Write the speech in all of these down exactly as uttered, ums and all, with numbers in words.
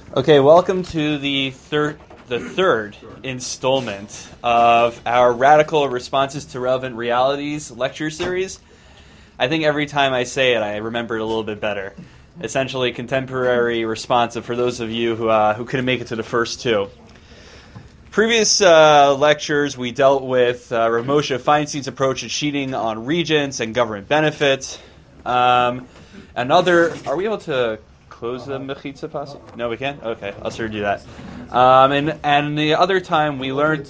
Okay, welcome to the third the third installment of our Radical Responses to Relevant Realities lecture series. I think every time I say it, I remember it a little bit better. Essentially, contemporary responsive for those of you who uh, who couldn't make it to the first two. Previous uh, lectures, we dealt with uh, Rav Moshe Feinstein's approach to cheating on regents and government benefits. Um, another, are we able to close the Mechitza Pasi? No, we can't? Okay, I'll sort of do that. Um, and and the other time we learned...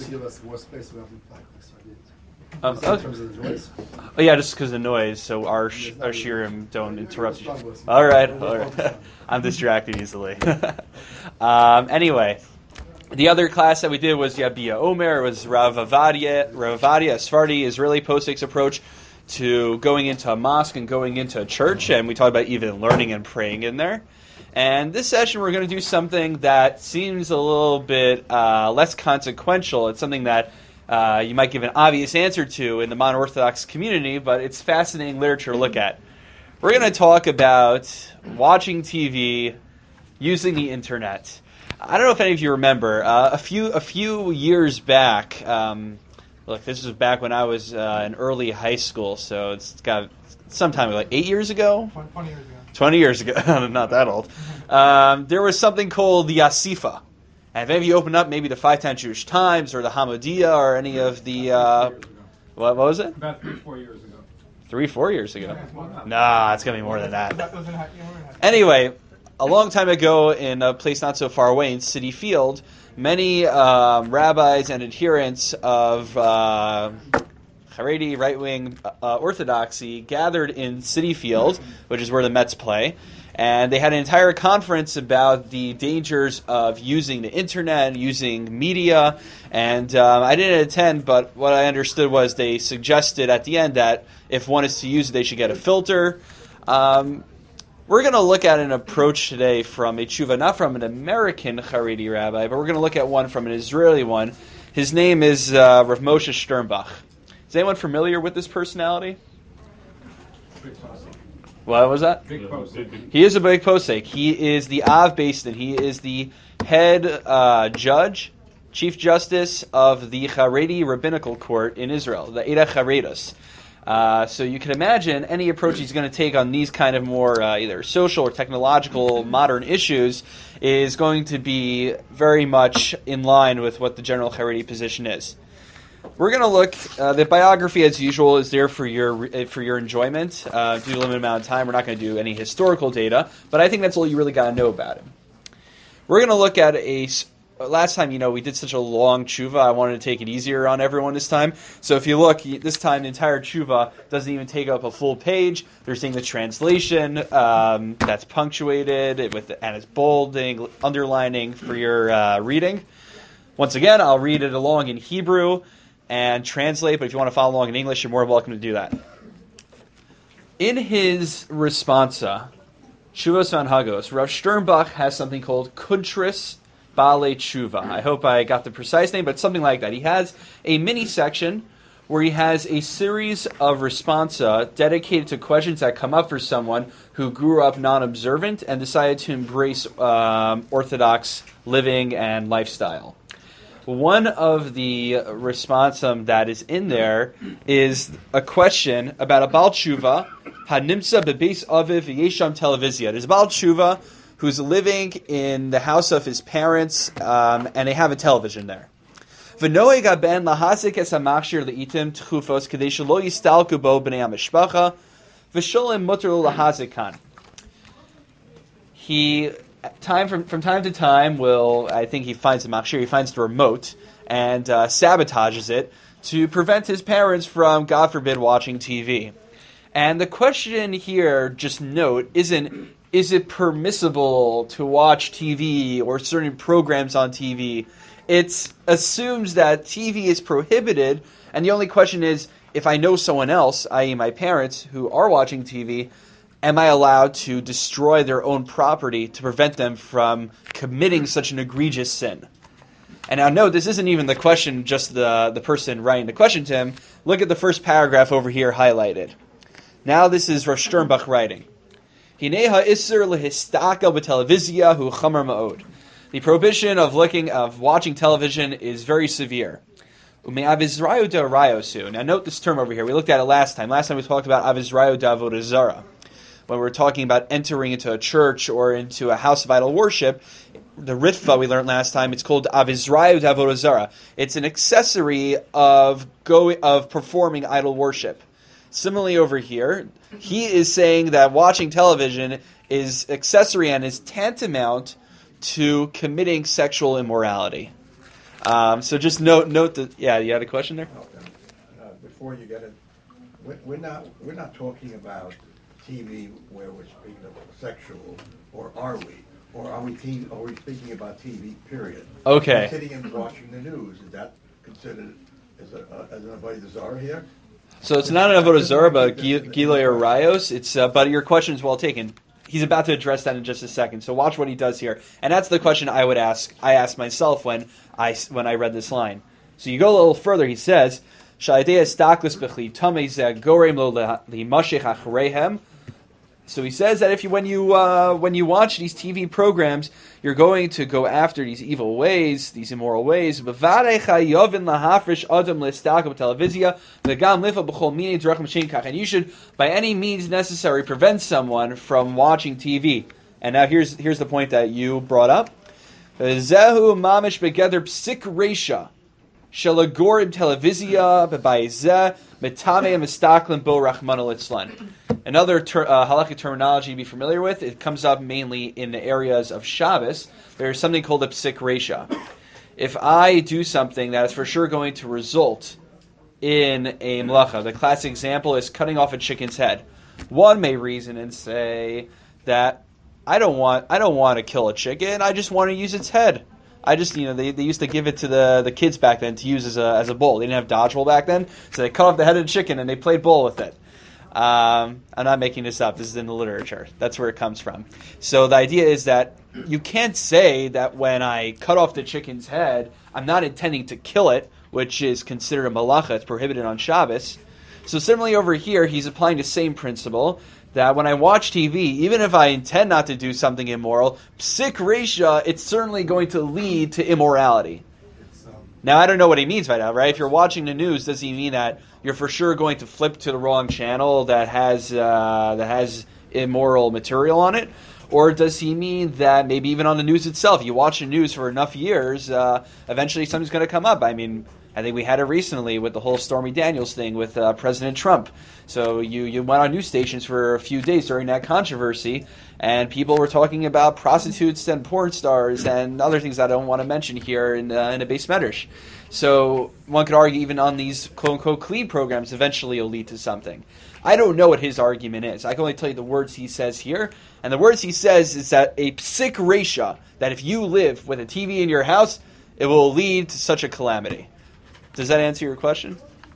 Um, oh, oh yeah, just because of the noise, so our sh- our shirim don't interrupt. All right, all right. I'm distracted easily. um, anyway, the other class that we did was Yabia Omer. It was Rav Avadia, Rav Avadia, a Sephardi Israeli postik's approach to going into a mosque and going into a church, and we talked about even learning and praying in there. And this session we're going to do something that seems a little bit uh, less consequential. It's something that uh, you might give an obvious answer to in the modern Orthodox community, but it's fascinating literature to look at. We're going to talk about watching T V, using the internet. I don't know if any of you remember, uh, a few a few years back, um, look, this was back when I was uh, in early high school, so it's got some time ago, like eight years ago? twenty years ago. twenty years ago, I'm not that old. Um, there was something called the Asifa. And if any of you open up maybe the Five Times Jewish Times or the Hamodia or any of the... Uh, what, what was it? About three, four years ago. Three, four years ago? Nah, it's going to be more than that. That doesn't have, you know, Anyway, a long time ago in a place not so far away in City Field, many um, rabbis and adherents of uh, Haredi right-wing uh, orthodoxy gathered in City Field, which is where the Mets play, and they had an entire conference about the dangers of using the internet and using media. And um, I didn't attend, but what I understood was they suggested at the end that if one is to use it, they should get a filter. Um, We're going to look at an approach today from a tshuva, not from an American Haredi rabbi, but we're going to look at one from an Israeli one. His name is uh, Rav Moshe Sternbach. Is anyone familiar with this personality? What was that? Big posek. He is a big posek. He is the Av Beis Din. He is the head uh, judge, chief justice of the Haredi Rabbinical Court in Israel, the Eda Haredos. Uh, so you can imagine any approach he's going to take on these kind of more uh, either social or technological modern issues is going to be very much in line with what the general Haredi position is. We're going to look, uh, the biography as usual is there for your for your enjoyment. Uh, due to a limited amount of time, we're not going to do any historical data, but I think that's all you really got to know about him. We're going to look at a... Last time, you know, we did such a long tshuva, I wanted to take it easier on everyone this time. So if you look, this time the entire tshuva doesn't even take up a full page. They're seeing the translation um, that's punctuated with and it's bolding, underlining for your uh, reading. Once again, I'll read it along in Hebrew and translate, but if you want to follow along in English, you're more welcome to do that. In his responsa, Tshuvos V'Hanhagos, Rav Sternbach has something called Kuntris Baalei Tshuva. I hope I got the precise name, but something like that. He has a mini section where he has a series of responsa dedicated to questions that come up for someone who grew up non-observant and decided to embrace um, Orthodox living and lifestyle. One of the responsum that is in there is a question about a Baal Tshuva, Hanimsa Bebeis Aviv Yesham Televizia. There's a Baal Tshuva who's living in the house of his parents, um, and they have a television there. V'noeg haben lahasik es hamachshir leitim tchufos kedei shelo yistalku bo bnei hamishpacha v'sholem muter lahasik kan. He, time from from time to time, will I think he finds the machshir, he finds the remote and uh, sabotages it to prevent his parents from, God forbid, watching T V. And the question here, just note, isn't is it permissible to watch T V or certain programs on T V? It assumes that T V is prohibited, and the only question is, if I know someone else, that is my parents, who are watching T V, am I allowed to destroy their own property to prevent them from committing such an egregious sin? And now note, this isn't even the question, just the, the person writing the question to him. Look at the first paragraph over here highlighted. Now this is Rav Sternbach writing. Hineha isser lehistakel b'televizia hu chamer ma'od. The prohibition of looking of watching television is very severe. Now note this term over here. We looked at it last time. Last time we talked about avizrayu d'avodah zara. When we were talking about entering into a church or into a house of idol worship, the ritva we learned last time, it's called avizrayu d'avodah zara. It's an accessory of go of performing idol worship. Similarly over here, he is saying that watching television is accessory and is tantamount to committing sexual immorality. Um, so just note note that. Yeah, you had a question there? Uh, before you get it, we're, we're not we're not talking about T V where we're speaking of sexual, or are we? Or are we te- are we speaking about T V? Period. Okay. We're sitting and watching the news. Is that considered as a uh, as an avodah zarah here? So it's not an avodah zarah, but gilui arayos. It's uh, but your question is well taken. He's about to address that in just a second. So watch what he does here, and that's the question I would ask. I asked myself when I when I read this line. So you go a little further. He says, so he says that if you when you uh, when you watch these T V programs, you're going to go after these evil ways, these immoral ways. And you should, by any means necessary, prevent someone from watching T V. And now here's here's the point that you brought up. Zehu mamish begeder psik reisha shelagorim televizia bebayzeh metame mistaklim bo rachmana litzlan. Another ter- uh, halakhic terminology to be familiar with, it comes up mainly in the areas of Shabbos. There's something called a psik reisha. If I do something that is for sure going to result in a melacha, the classic example is cutting off a chicken's head. One may reason and say that I don't want I don't want to kill a chicken, I just want to use its head. I just, you know, they, they used to give it to the, the kids back then to use as a as a bowl. They didn't have dodgeball back then, so they cut off the head of the chicken and they played bowl with it. Um, I'm not making this up. This is in the literature. That's where it comes from. So the idea is that you can't say that when I cut off the chicken's head, I'm not intending to kill it, which is considered a malacha. It's prohibited on Shabbos. So similarly over here, he's applying the same principle that when I watch T V, even if I intend not to do something immoral, psik reisha, it's certainly going to lead to immorality. Now, I don't know what he means by that, right? If you're watching the news, does he mean that you're for sure going to flip to the wrong channel that has uh, that has immoral material on it? Or does he mean that maybe even on the news itself, you watch the news for enough years, uh, eventually something's going to come up? I mean, I think we had it recently with the whole Stormy Daniels thing with uh, President Trump. So you, you went on news stations for a few days during that controversy, and people were talking about prostitutes and porn stars and other things I don't want to mention here in, uh, in a base medrash. So one could argue even on these quote-unquote clean programs, eventually it'll lead to something. I don't know what his argument is. I can only tell you the words he says here. And the words he says is that a psik reisha, that if you live with a T V in your house, it will lead to such a calamity. Does that answer your question?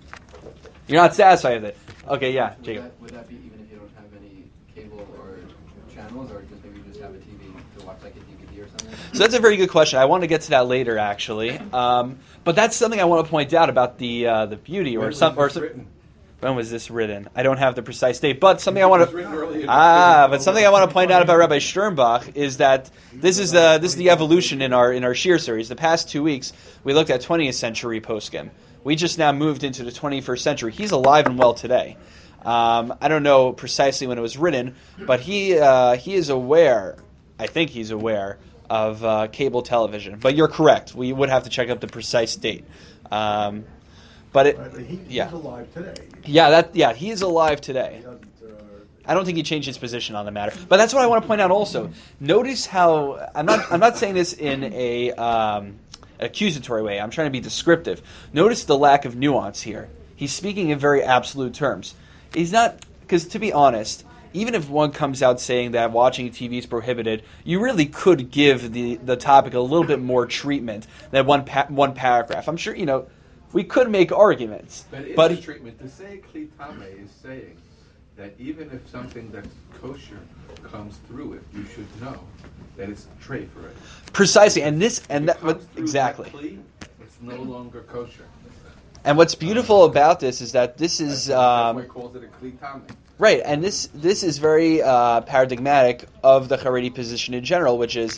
You're not satisfied with it. Okay, yeah, would Jacob. That, would that be even if you don't have any cable or channels, or just maybe you just have a T V to watch like a D V D or something? So that's a very good question. I want to get to that later, actually. Um, but that's something I want to point out about the uh, the beauty or some or some. When was this written? I don't have the precise date, but something I want to ah, but something I want to point out about Rabbi Sternbach is that this is the this is the evolution in our in our Shir series. The past two weeks we looked at twentieth century poskim. We just now moved into the twenty-first century. He's alive and well today. Um, I don't know precisely when it was written, but he uh, he is aware. I think he's aware of uh, cable television. But you're correct. We would have to check out the precise date. Um, But it, Right, he, he's yeah, alive today. yeah, that yeah, he is alive today. He doesn't, uh, I don't think he changed his position on the matter. But that's what I want to point out also. Notice how I'm not I'm not saying this in a um, accusatory way. I'm trying to be descriptive. Notice the lack of nuance here. He's speaking in very absolute terms. He's not, because to be honest, even if one comes out saying that watching T V is prohibited, you really could give the, the topic a little bit more treatment than one pa- one paragraph. I'm sure, you know, we could make arguments. But it's but a treatment. To say klitame is saying that even if something that's kosher comes through it, you should know that it's tray for it. Precisely, and this and If that it what, comes through exactly. that kli, it's no longer kosher. And what's beautiful about this is that this is That's um, why he calls it a klitame. right, and this this is very uh, paradigmatic of the Haredi position in general, which is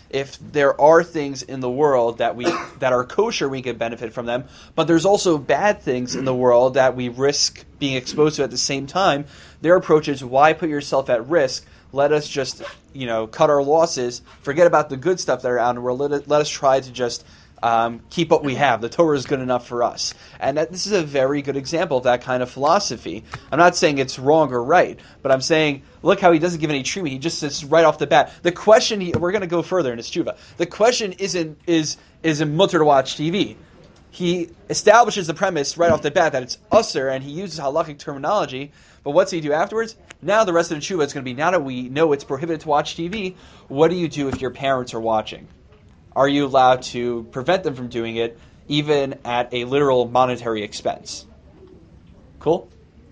if there are things in the world that we that are kosher, we can benefit from them, but there's also bad things in the world that we risk being exposed to at the same time. Their approach is, why put yourself at risk? Let us just, you know, cut our losses, forget about the good stuff that are out in the world. Let, it, let us try to just um, keep what we have. The Torah is good enough for us. And that, this is a very good example of that kind of philosophy. I'm not saying it's wrong or right, but I'm saying, look how he doesn't give any treatment. He just says right off the bat. The question, he, we're going to go further in his tshuva. The question isn't, is, is it mutter to watch T V? He establishes the premise right off the bat that it's usser, and he uses halachic terminology. But what's he do afterwards? Now the rest of the tshuva is going to be, now that we know it's prohibited to watch T V, what do you do if your parents are watching? Are you allowed to prevent them from doing it, even at a literal monetary expense? Cool?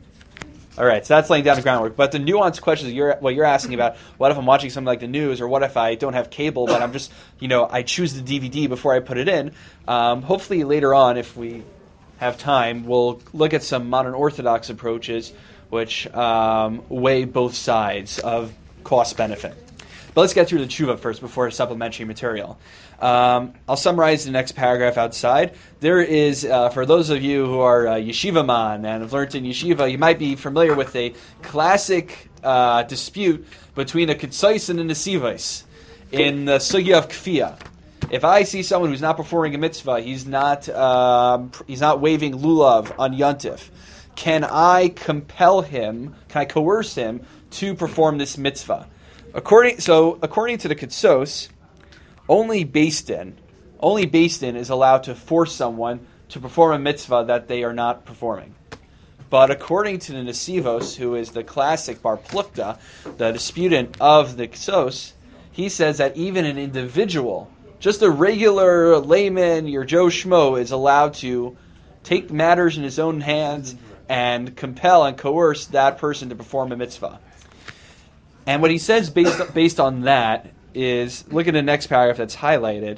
All right, so that's laying down the groundwork. But the nuanced questions you're what you're asking about, what if I'm watching something like the news, or what if I don't have cable, but I'm just, you know, I choose the D V D before I put it in. Um, hopefully later on, if we have time, we'll look at some modern Orthodox approaches which um, weigh both sides of cost-benefit. But let's get through the tshuva first before supplementary material. Um, I'll summarize the next paragraph outside. There is, uh, for those of you who are uh, yeshiva man and have learned in yeshiva, you might be familiar with a classic uh, dispute between a Ketzos and a Nesivos in the sugya of kfiyah. If I see someone who's not performing a mitzvah, he's not um, he's not waving lulav on yontif, can I compel him, can I coerce him to perform this mitzvah? According so, according to the Ketzos, only Beis Din, only Beis Din is allowed to force someone to perform a mitzvah that they are not performing. But according to the Nesivos, who is the classic bar plukta, the disputant of the Ketzos, he says that even an individual, just a regular layman, your Joe Schmo, is allowed to take matters in his own hands and compel and coerce that person to perform a mitzvah. And what he says based based on that is, look at the next paragraph that's highlighted.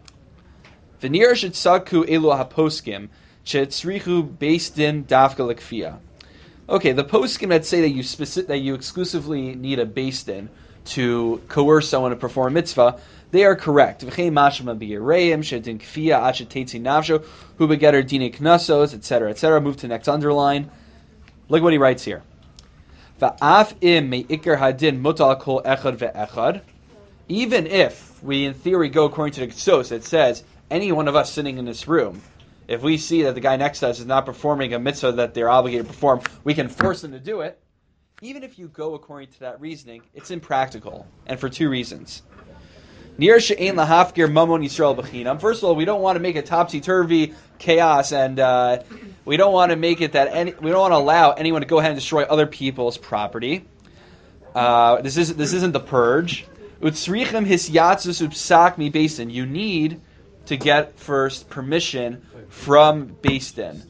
V'nir shetzadku elu haposkim shetzrichu beis din dafka lekfiyah. Okay, the poskim that say that you specific, that you exclusively need a beis din to coerce someone to perform a mitzvah, they are correct. V'chein mashma b'yireim shedin kfiyah ad shetetzi nafsho hu begetter dine knasos, et cetera, et cetera. Move to the next underline. Look what he writes here. Va'af im me'ikar hadin mutal kol echad ve'echad. Even if we, in theory, go according to the Ketzos, it says any one of us sitting in this room, if we see that the guy next to us is not performing a mitzvah that they're obligated to perform, we can force them to do it. Even if you go according to that reasoning, it's impractical, and for two reasons. First of all, we don't want to make it topsy-turvy chaos, and uh, we don't want to make it that any, we don't want to allow anyone to go ahead and destroy other people's property. Uh, this is this isn't the purge. You need to get first permission from Beis Din.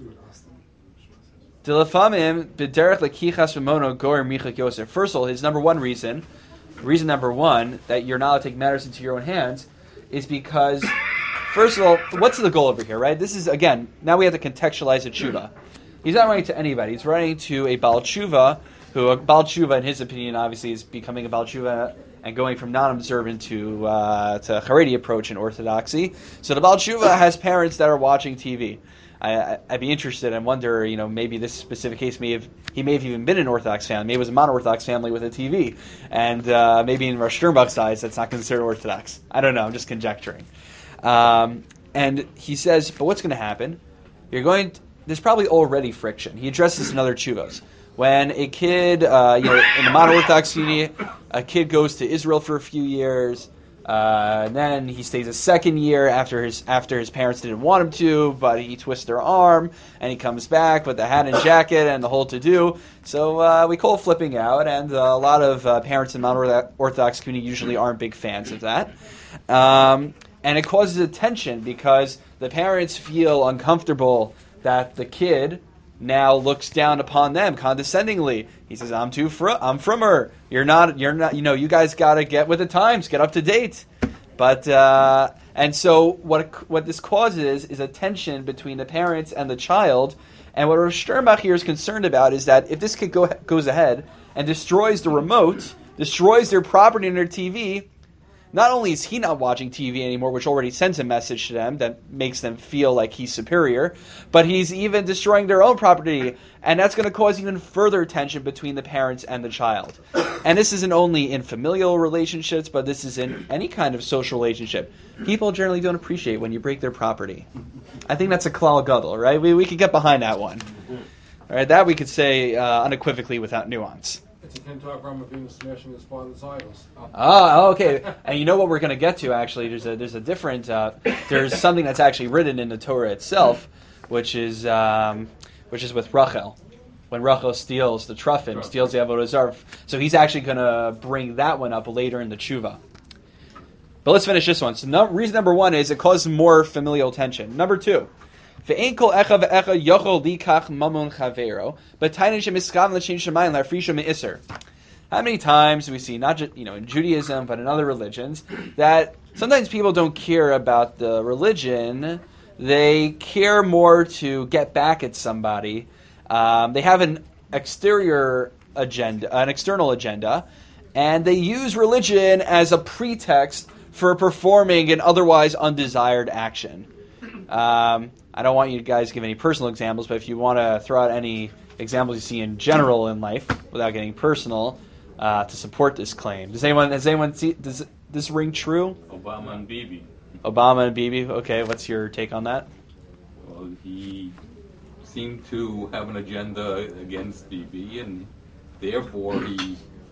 First of all, his number one reason, reason number one, that you're not allowed to take matters into your own hands is because, first of all, what's the goal over here, right? This is, again, now we have to contextualize a tshuva. He's not writing to anybody. He's writing to a Baal Tshuva, who, a Baal Tshuva, in his opinion, obviously, is becoming a Baal Tshuva and going from non-observant to uh, to Haredi approach in Orthodoxy. So the Baal Tshuva has parents that are watching T V. I, I'd be interested and wonder, you know, maybe this specific case may have, he may have even been an Orthodox family. Maybe it was a mono-Orthodox family with a T V. And uh, maybe in Rosh Sternbuch's eyes, that's not considered Orthodox. I don't know, I'm just conjecturing. Um, and he says, but what's going to happen? You're going to, there's probably already friction. He addressed this in other tshuvos. When a kid, uh, you know, in the mono-Orthodox community, a kid goes to Israel for a few years, Uh, and then he stays a second year after his after his parents didn't want him to, but he twists their arm, and he comes back with the hat and jacket and the whole to-do. So uh, we call it flipping out, and uh, a lot of uh, parents in the non-Orthodox community usually aren't big fans of that. Um, and it causes a tension because the parents feel uncomfortable that the kid now looks down upon them condescendingly. He says, "I'm too fr- I'm from her. You're not. You're not. You know, you guys got to get with the times, get up to date." But uh, and so what what this causes is a tension between the parents and the child. And what Rosh Sternbuch here is concerned about is that if this kid go, goes ahead and destroys the remote, destroys their property and their T V, not only is he not watching T V anymore, which already sends a message to them that makes them feel like he's superior, but he's even destroying their own property, and that's going to cause even further tension between the parents and the child. And this isn't only in familial relationships, but this is in any kind of social relationship. People generally don't appreciate when you break their property. I think that's a klal gadol, right? We we could get behind that one. All right, that we could say uh, unequivocally without nuance. It's akin to Avraham Avinu smashing his father's idols. Oh, okay. And you know what we're going to get to, actually? There's a there's a different, uh, there's something that's actually written in the Torah itself, which is um, which is with Rachel. When Rachel steals the Truffin, steals the Avodah Zarah. So he's actually going to bring that one up later in the Tshuva. But let's finish this one. So no, reason number one is it causes more familial tension. Number two, how many times we see, not just you know in Judaism, but in other religions, that sometimes people don't care about the religion; they care more to get back at somebody. Um, they have an exterior agenda, an external agenda, and they use religion as a pretext for performing an otherwise undesired action. Um, I don't want you guys to give any personal examples, but if you want to throw out any examples you see in general in life, without getting personal, uh, to support this claim. Does anyone, does anyone see, does this ring true? Obama and Bibi. Obama and Bibi, okay, what's your take on that? Well, he seemed to have an agenda against Bibi, and therefore he,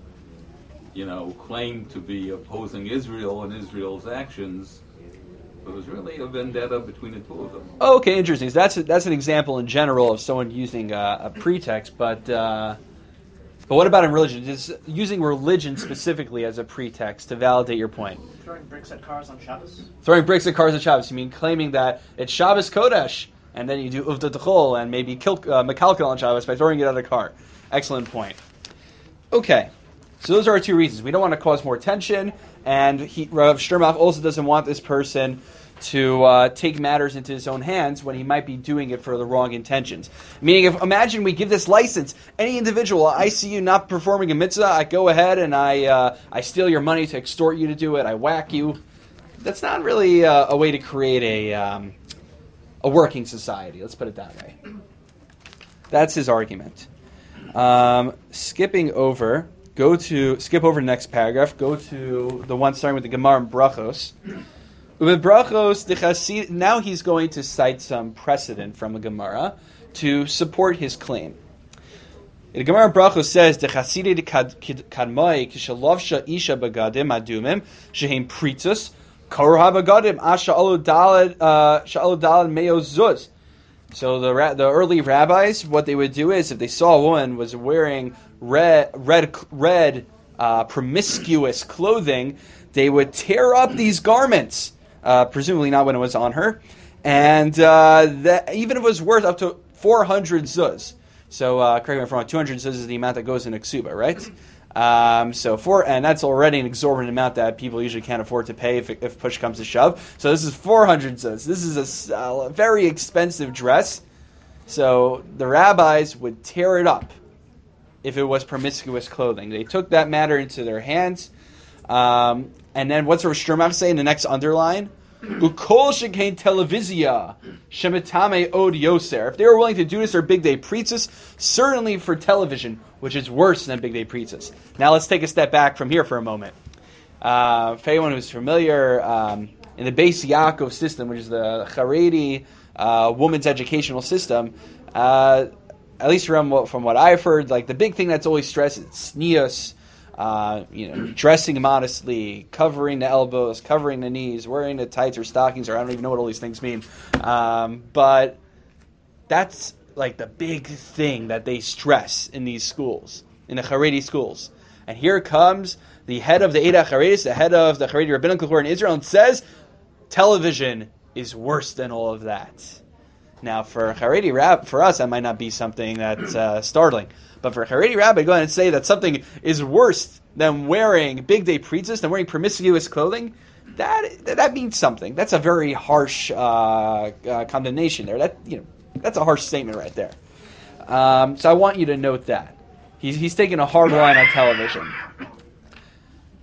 you know, claimed to be opposing Israel and Israel's actions. It was really a vendetta between the two of them. Oh, okay, interesting. So that's a, that's an example in general of someone using uh, a pretext, but uh, but what about in religion? Is using religion specifically as a pretext to validate your point? Throwing bricks at cars on Shabbos? Throwing bricks at cars on Shabbos. You mean claiming that it's Shabbos Kodesh, and then you do Uvda T'chol and maybe kill, uh, Mekalkel on Shabbos by throwing it at a car. Excellent point. Okay, so those are our two reasons. We don't want to cause more tension, and he, Rav Shturmach also doesn't want this person to uh, take matters into his own hands when he might be doing it for the wrong intentions. Meaning, if imagine we give this license, any individual, I see you not performing a mitzvah, I go ahead and I uh, I steal your money to extort you to do it, I whack you. That's not really uh, a way to create a um, a working society. Let's put it that way. That's his argument. Um, skipping over, go to skip over the next paragraph. Go to the one starting with the Gemara in Brachos. With Brachos, the Chasid, now he's going to cite some precedent from a Gemara to support his claim. The Gemara in Brachos says, "The Chasidei kadmai kishalovsha isha bagadim adumim shehem pritus korha bagadim asha alu dalad sha'alu dalad meo zuz." So the ra- the early rabbis, what they would do is, if they saw a woman was wearing red red red uh, promiscuous clothing, they would tear up these garments. Uh, presumably not when it was on her, and uh, that even if it was worth up to four hundred zuz. So, uh, correct me if I'm wrong, two hundred zuz is the amount that goes in a ksuba, right? Um, so four, and that's already an exorbitant amount that people usually can't afford to pay if, if push comes to shove. So this is four hundred zuz. This is a uh, very expensive dress. So the rabbis would tear it up if it was promiscuous clothing. They took that matter into their hands. Um, and then what's Rav Shturmach say in the next underline? Ukol shekain televizia shemitame od yoser. If they were willing to do this for Big Day Pritzis, certainly for television, which is worse than Big Day Pritzis. Now let's take a step back from here for a moment. Uh, for anyone who's familiar, um, in the Beis Yaakov system, which is the Haredi uh, woman's educational system, uh, at least from what, from what I've heard, like the big thing that's always stressed is tznius. Uh, you know, dressing modestly, covering the elbows, covering the knees, wearing the tights or stockings, or I don't even know what all these things mean. Um, but that's like the big thing that they stress in these schools, in the Haredi schools. And here comes the head of the Eidah Haredis, the head of the Haredi Rabbinical Court in Israel, and says, television is worse than all of that. Now, for Haredi rab, for us, that might not be something that's uh, startling. But for a Haredi rabbi, go ahead and say that something is worse than wearing Big Day Pritzis, than wearing promiscuous clothing, that that means something. That's a very harsh uh, uh, condemnation there. That you know, that's a harsh statement right there. Um, so I want you to note that. He's, he's taking a hard line on television.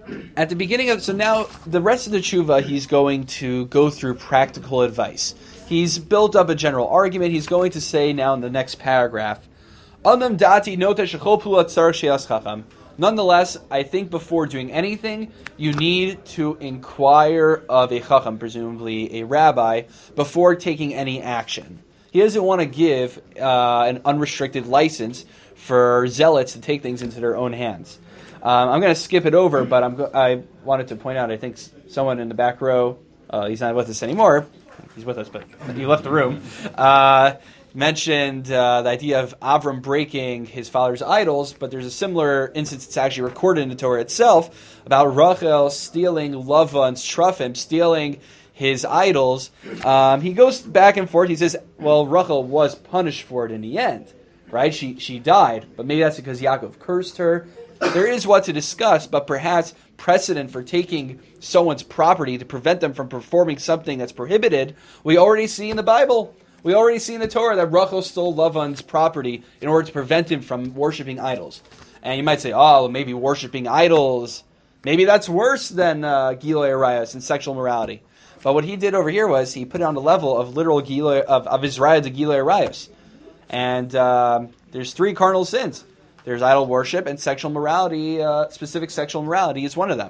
at the beginning of so now the rest of the tshuva, he's going to go through practical advice. He's built up a general argument. He's going to say now in the next paragraph, Anam dati nota shechol pula tzar she'as chacham. Nonetheless, I think before doing anything, you need to inquire of a chacham, presumably a rabbi, before taking any action. He doesn't want to give uh, an unrestricted license for zealots to take things into their own hands. Um, I'm going to skip it over, but I'm go- I wanted to point out, I think someone in the back row, uh, he's not with us anymore, he's with us, but he left the room, uh, mentioned uh, the idea of Avram breaking his father's idols, but there's a similar instance that's actually recorded in the Torah itself about Rachel stealing Lavan's Truffim, stealing his idols. Um, he goes back and forth. He says, well, Rachel was punished for it in the end, right? She she died, but maybe that's because Yaakov cursed her. There is what to discuss, but perhaps precedent for taking someone's property to prevent them from performing something that's prohibited, we already see in the Bible. We already see in the Torah that Rachel stole Lavan's property in order to prevent him from worshiping idols. And you might say, oh, maybe worshiping idols, maybe that's worse than uh, Gilui Arayos and sexual morality. But what he did over here was he put it on the level of literal Gilui, of, of Israel to Gilui Arayos. And um, there's three cardinal sins. There's idol worship, and sexual morality, uh, specific sexual morality is one of them.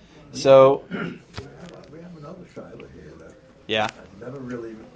So, We have another shiloh here that yeah. never really, uh,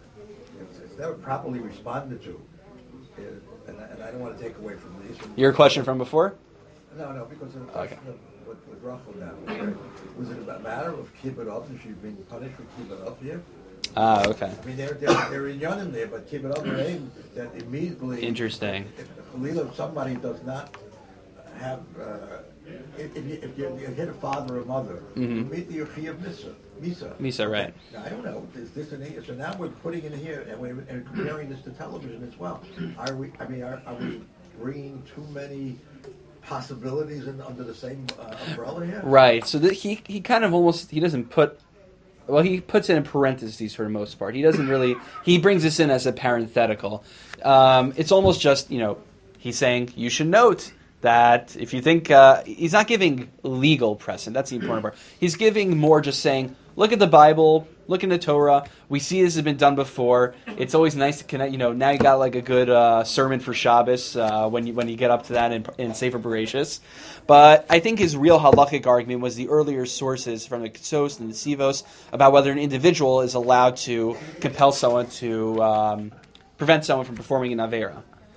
it's, it's never properly responded to. It, and, I- and I don't want to take away from these. Your question from before? No, no, because of the Okay. question of with, with Rachel now. Okay? Was it a matter of kibbutz, and she's being punished for kibbutz here? Ah, okay. I mean, they're, they're, they're in Yonim there, but kibbutz are aimed that immediately... Interesting. If, if somebody does not have... Uh, if, if, you, if you, you hit a father or mother, Mhm. immediately you're Chi of Misa. Misa. Misa, right. Now, I don't know. Is this an... So now we're putting in here, and we're and comparing this to television as well. Are we... I mean, are, are we bringing too many possibilities in, under the same uh, umbrella here? Right. So that he he kind of almost he doesn't put well he puts it in parentheses for the most part. He doesn't really he brings this in as a parenthetical. Um, it's almost just you know he's saying you should note that if you think uh, he's not giving legal precedent. That's the important part. He's giving more just saying look at the Bible. Look in the Torah. We see this has been done before. It's always nice to connect. You know, now you got like a good uh, sermon for Shabbos uh, when you when you get up to that in, in Sefer Bereshis. But I think his real halachic argument was the earlier sources from the Ketsos and the Sivos about whether an individual is allowed to compel someone to um, prevent someone from performing an avera.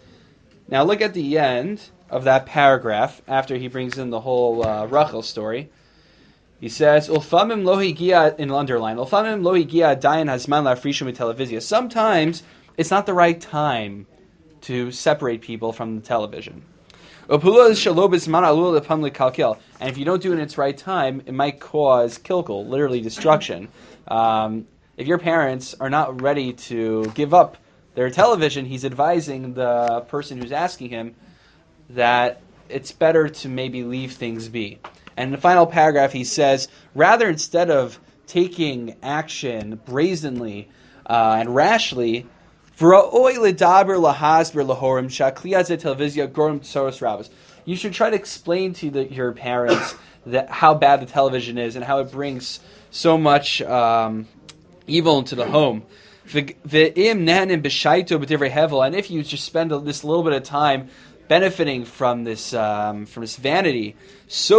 Now look at the end of that paragraph after he brings in the whole uh, Rachel story. He says, "Ulfamim lo higia," in underline. "Ulfamim lo higia dayan hazman la'afrishu miteleviziya." Sometimes it's not the right time to separate people from the television. Upula shelo b'zman alul lepam lekalkel. And if you don't do it in its right time, it might cause kilkel, literally destruction. Um, if your parents are not ready to give up their television, he's advising the person who's asking him that it's better to maybe leave things be. And in the final paragraph, he says, rather instead of taking action brazenly uh, and rashly, you should try to explain to the, your parents that how bad the television is and how it brings so much um, evil into the home. And if you just spend this little bit of time benefiting from this um, from this vanity, in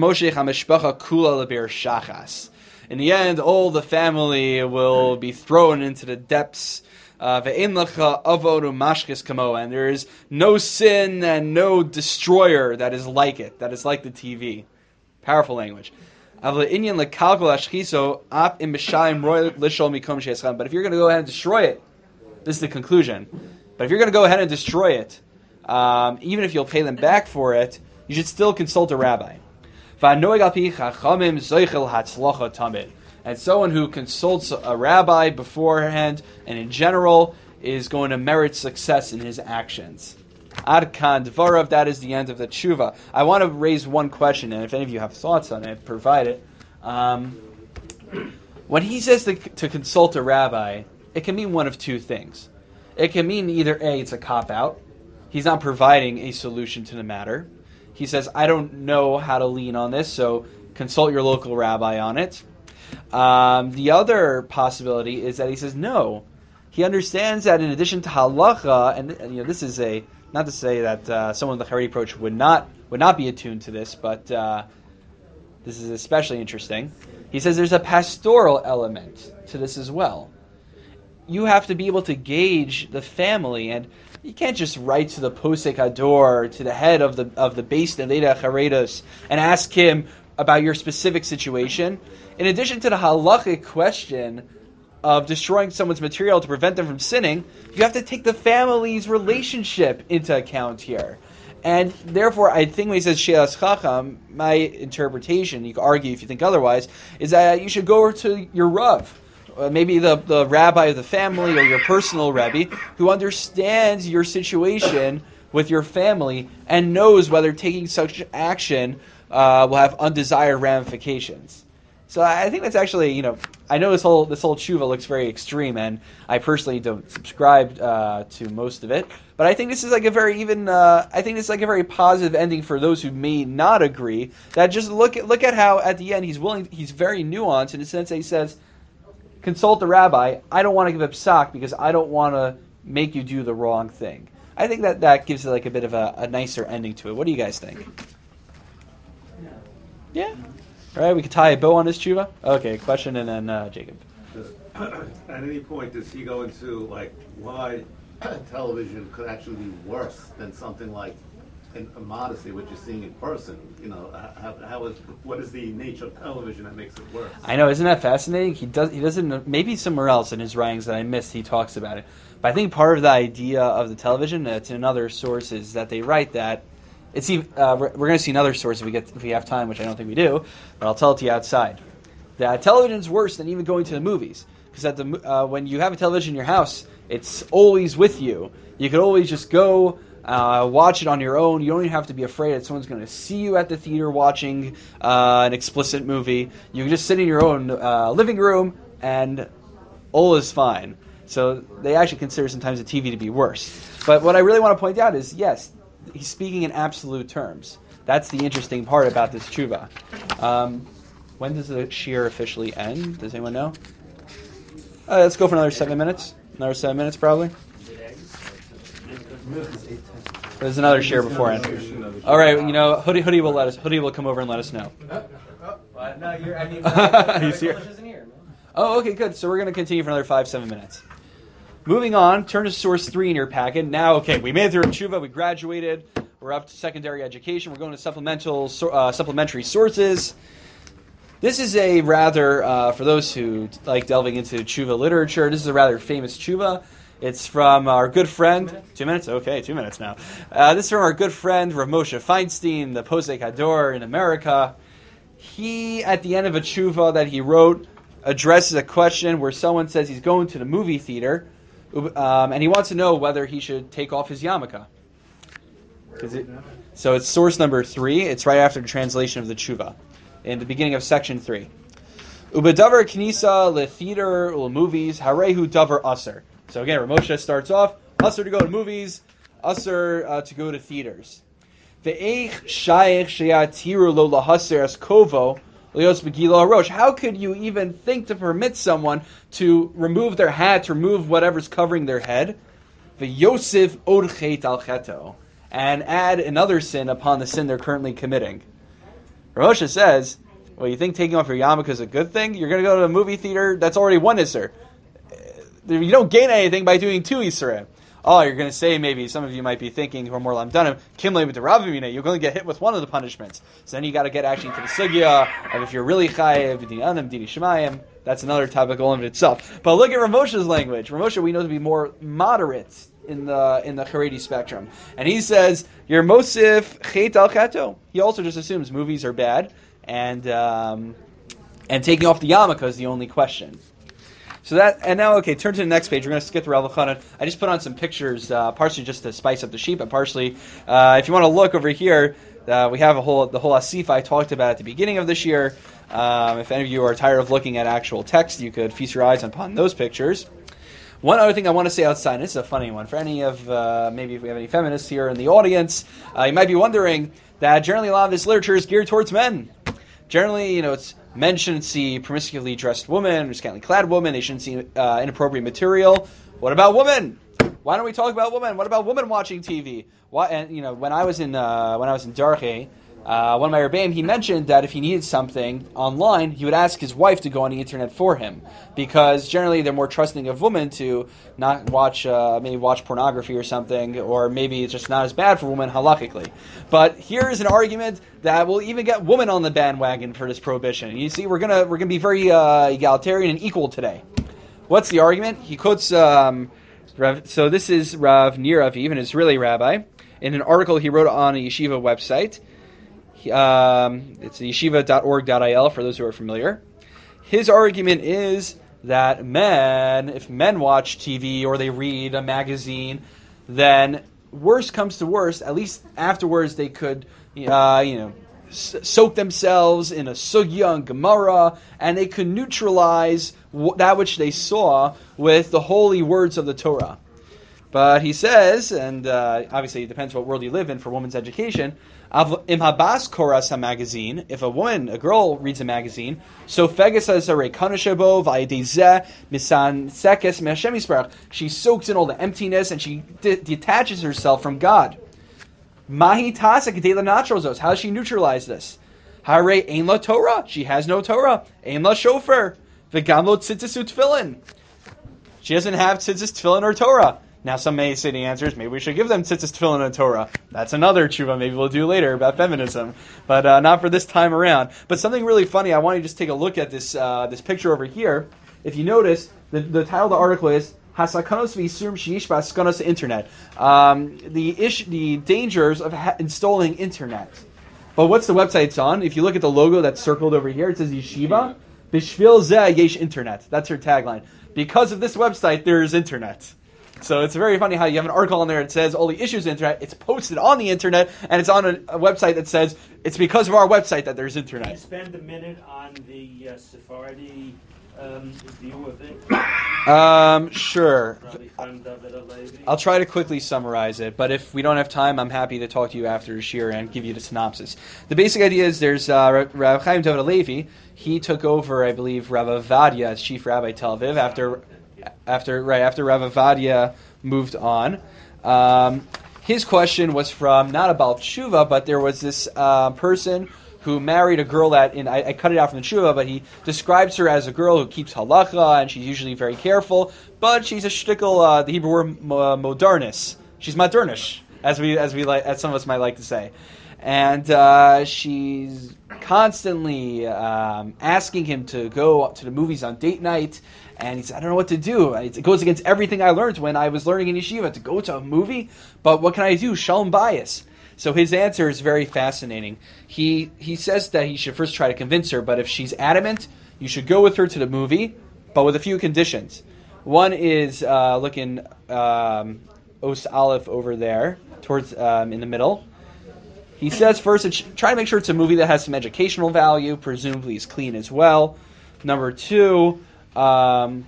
the end, all the family will be thrown into the depths. Uh, and there is no sin and no destroyer that is like it, that is like the T V. Powerful language. But if you're going to go ahead and destroy it, this is the conclusion. But if you're going to go ahead and destroy it, Um, even if you'll pay them back for it, you should still consult a rabbi. And someone who consults a rabbi beforehand and in general is going to merit success in his actions. Ad kan dvarav, that is the end of the tshuva. I want to raise one question, and if any of you have thoughts on it, provide it. Um, when he says to, to consult a rabbi, it can mean one of two things. It can mean either A, it's a cop-out. He's not providing a solution to the matter. He says, I don't know how to lean on this, so consult your local rabbi on it. Um, the other possibility is that he says no. He understands that in addition to halacha, and, and you know, this is a not to say that uh, someone with the Haredi approach would not would not be attuned to this, but uh, this is especially interesting. He says there's a pastoral element to this as well. You have to be able to gauge the family, and you can't just write to the posek hador, to the head of the of the Beis Din Eida Charedos, and ask him about your specific situation. In addition to the halachic question of destroying someone's material to prevent them from sinning, you have to take the family's relationship into account here. And therefore, I think when he says She'as Chacham, my interpretation, you can argue if you think otherwise, is that you should go over to your Rav, uh, maybe the, the rabbi of the family or your personal Rebbe, who understands your situation with your family and knows whether taking such action uh, will have undesired ramifications. So I think that's actually, you know, I know this whole this whole tshuva looks very extreme, and I personally don't subscribe uh, to most of it. But I think this is like a very even. Uh, I think it's like a very positive ending for those who may not agree. That just look at look at how at the end he's willing. He's very nuanced in the sense that he says, "Consult the rabbi. I don't want to give a psak because I don't want to make you do the wrong thing." I think that that gives it like a bit of a, a nicer ending to it. What do you guys think? Yeah. All right, we could tie a bow on this tshuva. Okay, question, and then uh, Jacob. At any point, does he go into like why television could actually be worse than something like in a modesty, which you're seeing in person? You know, how, how is what is the nature of television that makes it worse? I know, isn't that fascinating? He does. He doesn't. Maybe somewhere else in his writings that I missed, he talks about it. But I think part of the idea of the television, that's in other sources, that they write that. It's uh, we're, we're going to see another source if we get if we have time, which I don't think we do, but I'll tell it to you outside. That television's worse than even going to the movies, because at the uh, when you have a television in your house, it's always with you. You can always just go uh, watch it on your own. You don't even have to be afraid that someone's going to see you at the theater watching uh, an explicit movie. You can just sit in your own uh, living room, and all is fine. So they actually consider sometimes the T V to be worse. But what I really want to point out is, yes, he's speaking in absolute terms. That's the interesting part about this tshuva. Um, when does the shir officially end? Does anyone know? Uh, let's go for another seven minutes. Another seven minutes, probably. There's another shir beforehand. All right, you know, Hoodie, Hoodie will let us. Hoodie will come over and let us know. No, you're. I mean, He's here. Oh, okay, good. So we're going to continue for another five, seven minutes. Moving on, turn to source three in your packet. Now, okay, we made it through tshuva, we graduated, we're up to secondary education, we're going to supplemental uh, supplementary sources. This is a rather, uh, for those who like delving into tshuva literature, this is a rather famous tshuva. It's from our good friend, two minutes? Two minutes? Okay, two minutes now. Uh, this is from our good friend, Rav Moshe Feinstein, the Posek Hador in America. He, at the end of a tshuva that he wrote, addresses a question where someone says he's going to the movie theater, Um, and he wants to know whether he should take off his yarmulke. It, so it's source number three. It's right after the translation of the tshuva, in the beginning of section three. Ubedavar knisa le theater le movies harehu davar aser. So again, Ramosha starts off aser to go to movies, aser uh, to go to theaters. Ve'eich shaykh sheyatiru lo lahaser as kovo. How could you even think to permit someone to remove their hat, to remove whatever's covering their head, Yosef od chet al cheto, and add another sin upon the sin they're currently committing? Ramosha says, well, you think taking off your yarmulke is a good thing? You're going to go to a movie theater, that's already one Isser. You don't gain anything by doing two Isser. Oh, you're going to say, maybe some of you might be thinking who are more lamdanim, kimle with the ravimine, you're going to get hit with one of the punishments. So then you got to get actually into the sugya of if you're really chayev, dini anam, dini shemayim. That's another topic all in itself. But look at Ramosha's language. Ramosha we know to be more moderate in the in the Haredi spectrum, and he says you're mosif chet al chato. He also just assumes movies are bad, and um, and taking off the yarmulke is the only question. So that, and now, okay, turn to the next page. We're going to skip through Rav Elchanan. I just put on some pictures, uh, partially just to spice up the sheet, but partially, uh, if you want to look over here, uh, we have a whole the whole asif I talked about at the beginning of this year. Um, if any of you are tired of looking at actual text, you could feast your eyes upon those pictures. One other thing I want to say outside, and this is a funny one, for any of, uh, maybe if we have any feminists here in the audience, uh, you might be wondering that generally a lot of this literature is geared towards men. Generally, you know, it's men shouldn't see promiscuously dressed women or scantily clad women. They shouldn't see uh, inappropriate material. What about women? Why don't we talk about women? What about women watching T V? Why? And you know, when I was in uh, when I was in Darche, uh, one of my rebbeim, he mentioned that if he needed something online, he would ask his wife to go on the internet for him, because generally they're more trusting of women to not watch, uh, maybe watch pornography or something, or maybe it's just not as bad for women halakhically. But here is an argument that will even get women on the bandwagon for this prohibition. You see, we're gonna we're gonna be very uh, egalitarian and equal today. What's the argument? He quotes. Um, Rav, so this is Rav Nir Aviv, an Israeli rabbi, in an article he wrote on a yeshiva website. He, um, it's yeshiva dot org dot I L for those who are familiar. His argument is that men, if men watch T V or they read a magazine, then worst comes to worst, at least afterwards they could, uh, you know, s- soak themselves in a sugya and Gemara, and they could neutralize w- that which they saw with the holy words of the Torah. But he says, and uh, obviously it depends what world you live in for women's education, im habas koras ha magazine, if a woman, a girl reads a magazine, so fegas as a rekanashabo v'ayedezeh misan sekes me'Hashem yisparach, she soaks in all the emptiness and she de- detaches herself from God. Mahi tasek de la naturozos, how does she neutralize this? Hare ein la Torah, she has no Torah. Ein la shofar, v'gam lo tzitzis tefillin, she doesn't have tzitzis tefillin or Torah. Now, some may say the answer is maybe we should give them tzitzis tefillin and Torah. That's another tshuva maybe we'll do later about feminism, but uh, not for this time around. But something really funny, I want you to just take a look at this uh, this picture over here. If you notice, the, the title of the article is Hasakanos v'Yisurim Sheish B'Haskanos Internet. Um, the ish, the dangers of ha- installing internet. But what's the website it's on? If you look at the logo that's circled over here, it says Yeshiva B'Shvil Zeh Yesh Internet. That's her tagline. Because of this website, there is internet. So it's very funny how you have an article on there that says all the issues of the internet, it's posted on the internet, and it's on a, a website that says it's because of our website that there's internet. Can you spend a minute on the uh, Sephardi um, view of it? Um, sure. Rabbi Chaim David HaLevi? I'll try to quickly summarize it, but if we don't have time, I'm happy to talk to you after Shir and give you the synopsis. The basic idea is there's uh, Rabbi Chaim David HaLevi. He took over, I believe, Rav Avadia as chief rabbi Tel Aviv after... After right after Rav Avadia moved on. Um, his question was from not about tshuva, but there was this uh, person who married a girl that, in I, I cut it out from the tshuva, but he describes her as a girl who keeps halacha, and she's usually very careful, but she's a shtickle, uh, the Hebrew word uh, modernis. She's modernish, as we as we like, as some of us might like to say. And uh, she's constantly um, asking him to go to the movies on date night. And he said, I don't know what to do. It goes against everything I learned when I was learning in yeshiva, to go to a movie. But what can I do? Shalom bias. So his answer is very fascinating. He he says that he should first try to convince her, but if she's adamant, you should go with her to the movie, but with a few conditions. One is uh, looking um, Os Aleph over there, towards um, in the middle. He says first, it sh- try to make sure it's a movie that has some educational value, presumably is clean as well. Number two, um,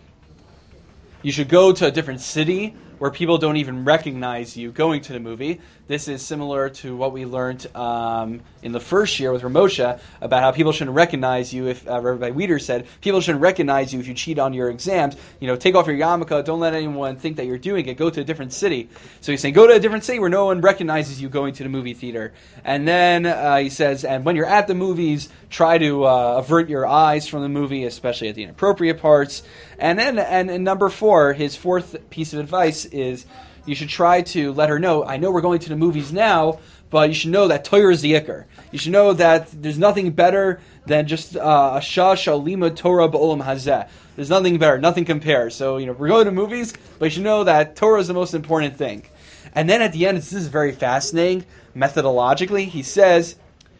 you should go to a different city where people don't even recognize you going to the movie. This is similar to what we learned um, in the first year with Ramosha about how people shouldn't recognize you. If uh, Rabbi Weider said people shouldn't recognize you if you cheat on your exams. You know, take off your yarmulke. Don't let anyone think that you're doing it. Go to a different city. So he's saying go to a different city where no one recognizes you going to the movie theater. And then uh, he says, and when you're at the movies, try to uh, avert your eyes from the movie, especially at the inappropriate parts. And then, and, and number four, his fourth piece of advice is you should try to let her know, I know we're going to the movies now, but you should know that Torah is the ikar. You should know that there's nothing better than just uh, a shah shalima Torah ba'olam hazeh. There's nothing better, nothing compares. So, you know, we're going to movies, but you should know that Torah is the most important thing. And then at the end, this is very fascinating, methodologically, he says,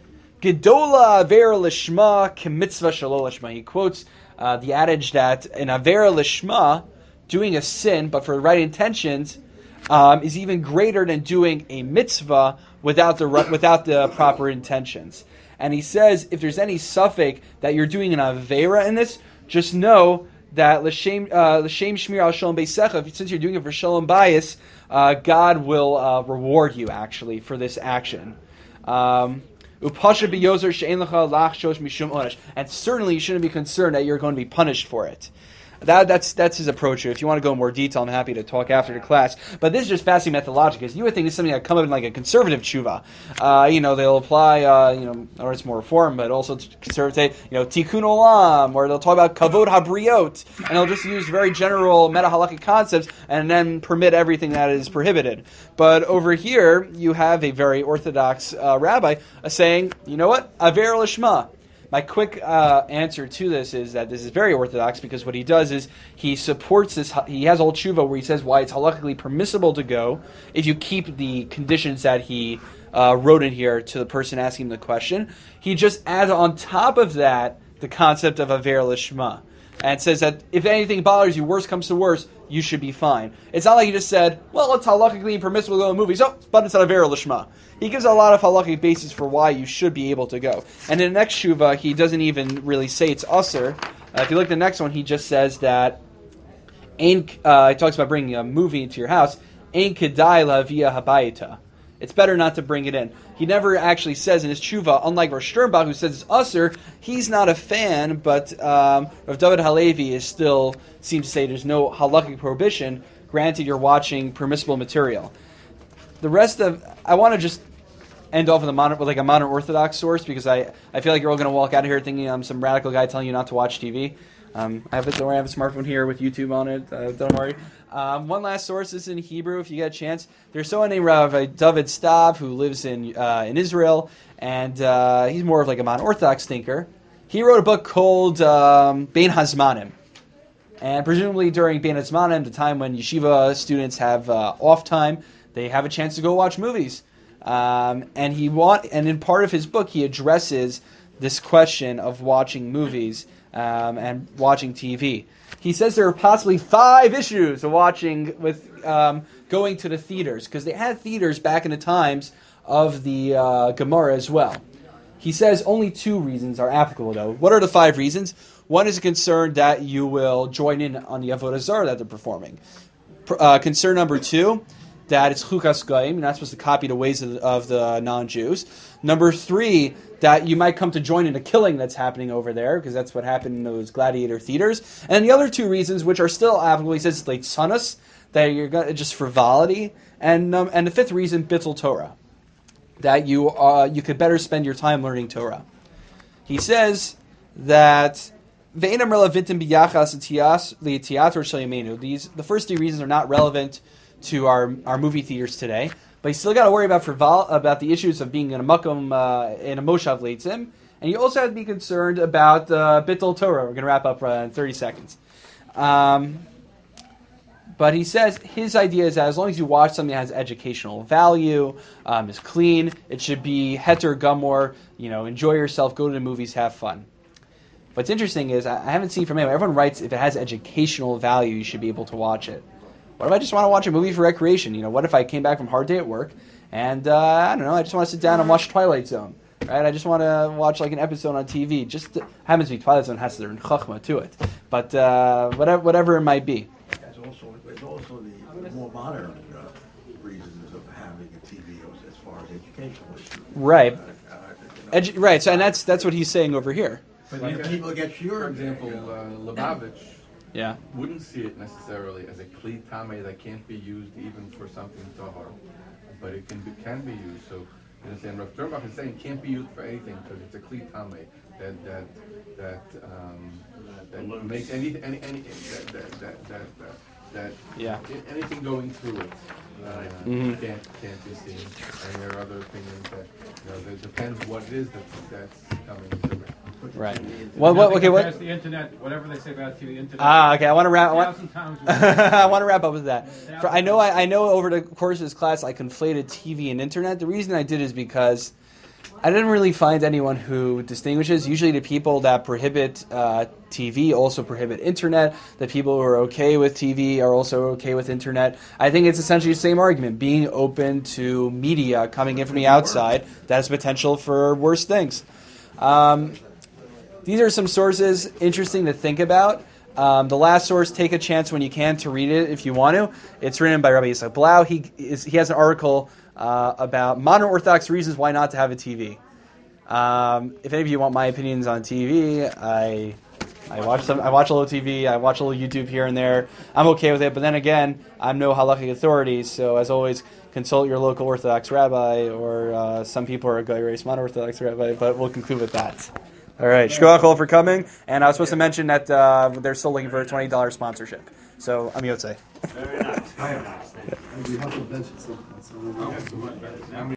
Gedola avera lishma kemitzvah shelo lishma. He quotes uh, the adage that an avera lishma, doing a sin, but for the right intentions, um, is even greater than doing a mitzvah without the without the proper intentions. And he says, if there's any suffix that you're doing an avera in this, just know that l'shem uh, l'shem shmir al shalom beisecha, since you're doing it for shalom bayis, uh, God will uh, reward you actually for this action. Um, Upasha biyozer she'en lecha lachshosh mishum onesh. And certainly you shouldn't be concerned that you're going to be punished for it. That, that's that's his approach. If you want to go in more detail, I'm happy to talk after the class. But this is just fascinating methodology, because you would think it's something that come up in like a conservative tshuva. Uh, you know, they'll apply, uh, you know, or it's more reform, but also conservative, you know, tikkun olam, or they'll talk about kavod habriot, and they'll just use very general meta-halakhic concepts and then permit everything that is prohibited. But over here, you have a very orthodox uh, rabbi uh, saying, you know what, aver lishma. My quick uh, answer to this is that this is very orthodox, because what he does is he supports this. He has a whole tshuva where he says why it's halakhically permissible to go if you keep the conditions that he uh, wrote in here to the person asking the question. He just adds on top of that the concept of aver lishma, and says that if anything bothers you, worse comes to worse, you should be fine. It's not like he just said, well, it's halakhically permissible to go to movies, oh, but it's not aver lishma. He gives a lot of halakhic basis for why you should be able to go. And in the next shuvah, he doesn't even really say it's usher. Uh, if you look at the next one, he just says that Ein, uh, he talks about bringing a movie into your house. Ein kedai la'avia habayita. It's better not to bring it in. He never actually says in his tshuva, unlike Rosh Sternbach, who says it's usher, he's not a fan, but um, Rav David Halevi is still seems to say there's no halakhic prohibition, granted you're watching permissible material. The rest of, I want to just end off with a modern, with like a modern Orthodox source, because I, I feel like you're all going to walk out of here thinking I'm some radical guy telling you not to watch T V. Um, I have a, don't worry, I have a smartphone here with YouTube on it. Uh, don't worry. Um, one last source is in Hebrew, if you get a chance. There's someone named Rav David Stav who lives in uh, in Israel, and uh, he's more of like a modern Orthodox thinker. He wrote a book called um, Bein Hazmanim. And presumably during Bein Hazmanim, the time when yeshiva students have uh, off time, they have a chance to go watch movies. Um, and he want, and in part of his book, he addresses this question of watching movies um, and watching T V. He says there are possibly five issues of watching with um, going to the theaters, because they had theaters back in the times of the uh, Gemara as well. He says only two reasons are applicable, though. What are the five reasons? One is a concern that you will join in on the avodah zarah that they're performing. Uh, concern number two, that it's chukas goyim, you're not supposed to copy the ways of the, of the non-Jews. Number three, that you might come to join in a killing that's happening over there, because that's what happened in those gladiator theaters. And the other two reasons, which are still applicable, he says, like tzanos, that you're gonna, just frivolity, and um, and the fifth reason, bittul Torah, that you uh, you could better spend your time learning Torah. He says that these the first three reasons are not relevant to our, our movie theaters today, but you still got to worry about frivol, about the issues of being in a makom uh, in a moshav leitzim, and you also have to be concerned about uh, bittul Torah. We're going to wrap up uh, in thirty seconds. Um, but he says his idea is that as long as you watch something that has educational value, um, is clean, it should be heter gamor. You know, enjoy yourself, go to the movies, have fun. What's interesting is I haven't seen from anyone. Everyone writes if it has educational value, you should be able to watch it. What if I just want to watch a movie for recreation? You know, what if I came back from a hard day at work and uh, I don't know, I just want to sit down and watch Twilight Zone, right? I just want to watch like an episode on T V. Just to, happens to be Twilight Zone has their chachma to it, but uh, whatever whatever it might be. There's also there's also the more modern uh, reasons of having a T V as far as educational issues. Right. Uh, uh, you know, Edu- right. So and that's that's what he's saying over here. But Like, you people get sure. For example, uh, Lubavitch Yeah. wouldn't see it necessarily as a kli tameh that can't be used even for something tahor, but it can be can be used. So, you understand, Rav Sternbach is saying it can't be used for anything because it's a kli tameh that that that um, that makes any any any that that that that, that, that Yeah. anything going through it uh, Mhm. can't can't be seen. And there are other opinions that you know it depends what it is that that's coming through it. Right. Well, what, okay. What? Past the internet, whatever they say about you, the internet. Ah, okay. I want to wrap. I want, Thousand times I want to wrap up with that. For, I know. I, I know. Over the course of this class, I conflated T V and internet. The reason I did is because I didn't really find anyone who distinguishes. Usually, the people that prohibit uh, T V also prohibit internet. The people who are okay with T V are also okay with internet. I think it's essentially the same argument: being open to media coming in from the outside that has potential for worse things. Um, These are some sources interesting to think about. Um, the last source, take a chance when you can to read it if you want to. It's written by Rabbi Yitzhak Blau. He is, he has an article uh, about modern Orthodox reasons why not to have a T V. Um, if any of you want my opinions on T V, I I watch some. I watch a little T V. I watch a little YouTube here and there. I'm okay with it. But then again, I'm no halakhic authority. So as always, consult your local Orthodox rabbi, or uh, some people are Goy Reis non-Orthodox rabbi. But we'll conclude with that. All right, shkoach all for coming. And I was supposed to mention that uh, they're still looking for a twenty dollars sponsorship. So I'm Yotze. Very nice. Very nice. Thank you. We have to mention something. So